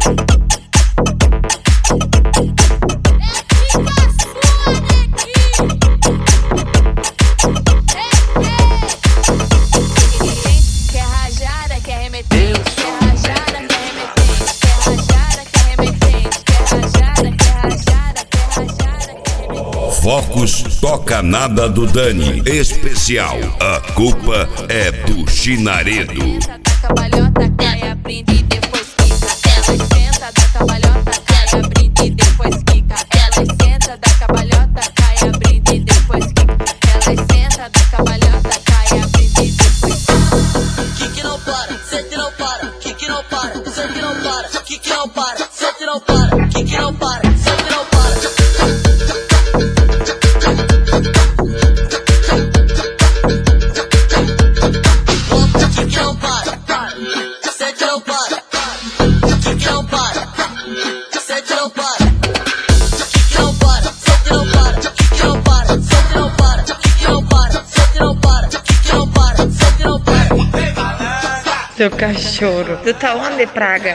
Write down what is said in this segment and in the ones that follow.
Focus Toca Nada do Dani. Especial. A culpa é do Chinaredo. Cabalhota, cai, abrindo e depois quica. Elas senta da cabalhota, cai, abrindo e depois quica. Elas senta da cabalhota, cai, abrindo e depois quica. Elas senta da cabalhota, cai, abrindo e depois quica. Que não para, sente não para. Que não para, sente não para. Que não para, sente não para. Que não para, sente não para. Seu cachorro, tu tá onde, praga?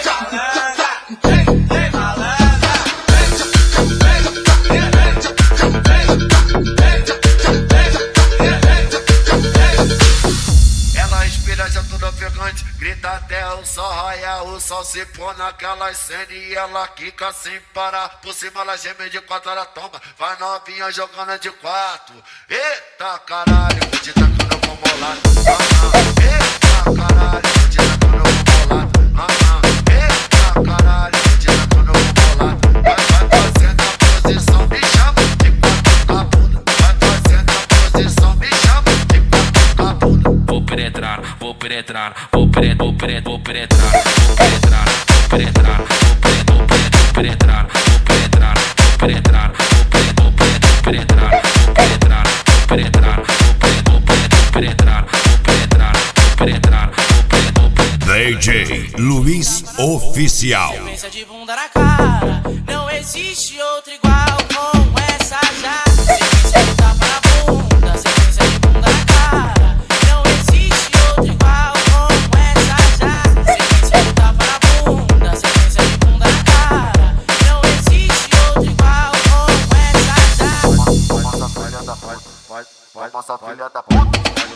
Ela respira já tudo ofegante, grita até o sol raiar, o sol se põe naquelas cenas e ela quica sem parar. Por cima ela geme de quatro, ela toma, vai novinha jogando de quatro. Eita caralho, vou te tacando eu vou molar. Eita caralho, vou te tacando eu vou molar. Eita caralho, vou te tacando eu vou molar. Vai fazendo a posição, me chama de quatro com a bunda. Vai fazendo a posição, me chama de quatro com a bunda. Vou penetrar, vou penetrar, vou penetrar, vou penetrar, vou penetrar, vou penetrar, vou penetrar, vou penetrar, vou penetrar, vou penetrar, vou penetrar, vou penetrar, vou penetrar, vou penetrar, vou penetrar, vou penetrar. DJ Luiz Oficial. Sequência de bunda na cara, não existe outro igual com essa já. Sequência de tapa na bunda, sequência de bunda na cara, não existe outro igual com essa já. Sequência de tapa na bunda, sequência de bunda na cara, não existe outro igual com essa já. Nossa filha da vai, nossa filha da puta.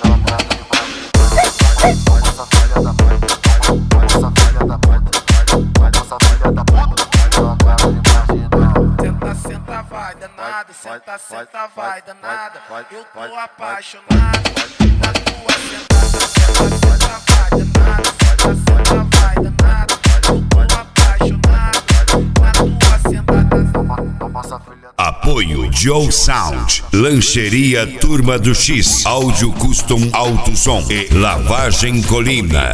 Vai, nossa filha da vai, nossa filha da vai, nossa filha da puta. Senta, senta, vai danada, senta, senta, vai danada. Eu tô apaixonado na tua sentada. Senta, senta, vai danada, senta, senta, vai danada. Eu tô apaixonado na tua sentada. Apoio Joe Sound, Lancheria Turma do X, Áudio Custom Alto Som e Lavagem Colina.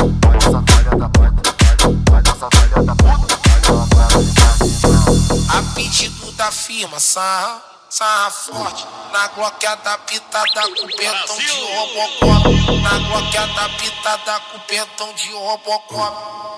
A pedido da firma, sarra forte. Na gloqueada pitada com pentão de Robocop. Na gloqueada pitada com pentão de Robocop.